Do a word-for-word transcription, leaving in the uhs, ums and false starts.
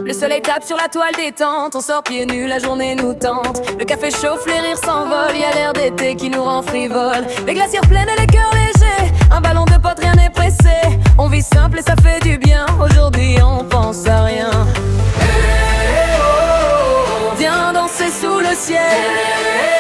Le soleil tape sur la toile détente, on sort pieds nus, la journée nous tente. Le café chauffe, les rires s'envolent, y a l'air d'été qui nous rend frivoles. Les glacières pleines et les cœurs légers, un ballon de potes, rien n'est pressé. On vit simple et ça fait du bien, aujourd'hui on pense à rien. Viens danser sous le ciel.